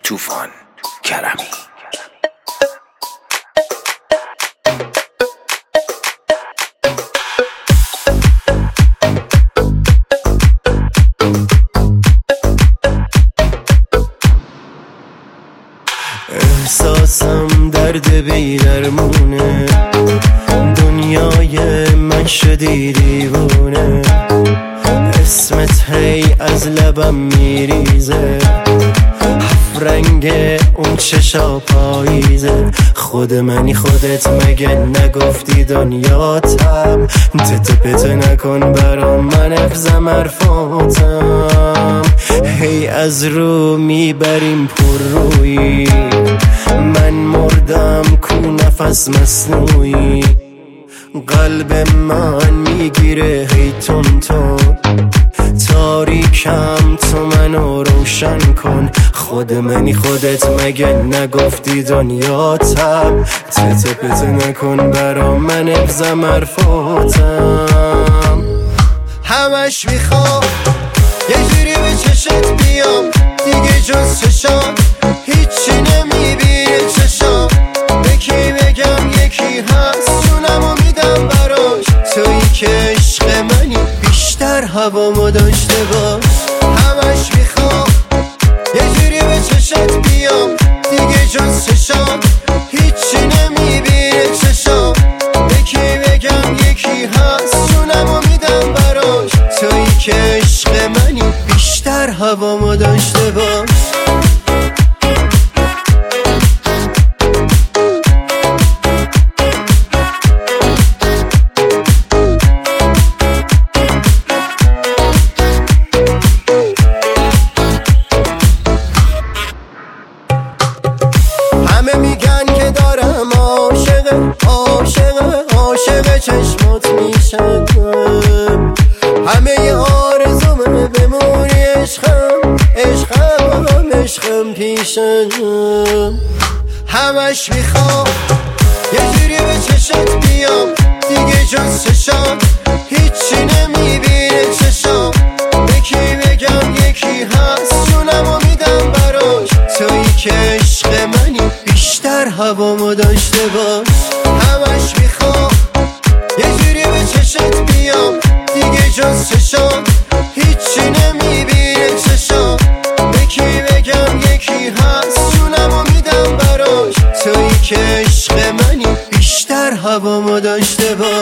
طوفان کرمی. احساسم درد بی درمونه، دنیای من شدی دیوونه، اسمت هی از لبم میریزه، هفت رنگ اون چشا پاییزه. خود منی خودت مگه نگفتی دنیاتم، تته پته نکن برام من افزم حرفاتم. هی از رو میبریم پر روی من مردم کو نفس مصنوعی، قلب من میگیره هی تون تون، تاریکم تو منو روشن کن. خود منی خودت مگه نگفتی دنیاتم، تته پته نکن برام من افزم حرفاتم. همش میخوام یه جوری به چشت بیام، دیگه جز چشات هیچی نمیبینه چشام. به کی بگم یکی هست جونمو میدم براش، تویی که عشق منی بیشتر هوامو داشته باش. همش میخوام یه جوری به چشت بیام، دیگه جز چشام هیچی نمیبینه چشام. به کی بگم یکی هست جونمو میدم براش، تویی که عشق منی بیشتر هوامو داشته باش. همه میگن که دارم عاشق چشمات میشم، همه ی آرزومه بمونی عشقم پیشم. همش میخوام یه جوری به چشت بیام، دیگه جز چشام هیچی نمیبینه چشام. به کی بگم یکی هست جونمو میدم براش، تویی که عشق منی بیشتر هوامو داشته باش. همش میخوام یه جوری به چشت بیام، دیگه جز چشام هیچی نمیبینه چشام. به کی بگم یکی هست جونمو میدم براش، تویی که عشق منی بیشتر هوامو داشته باش.